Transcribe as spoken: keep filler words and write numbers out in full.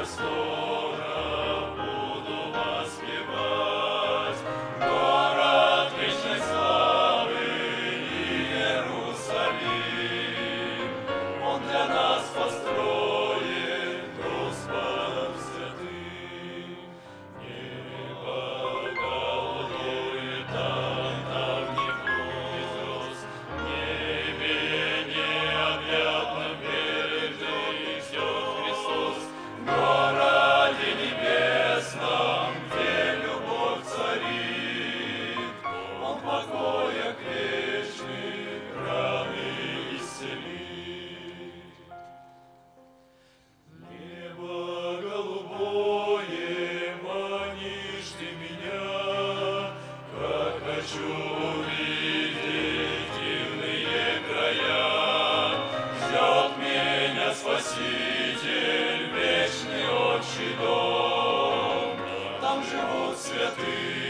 просторов буду воспевать город вечной славы Иерусалим. Он для нас построен Господом святым. Небо голубое там, там не круги звезд, в небе необъятном прежде идет Христос. В городе небесном, где любовь царит, Он покоя вечных раны исцелит. Небо голубое, манишь ты меня, как хочу увидеть дивные края. Ждет меня Спаситель, вечный отчий дом, там живут святые.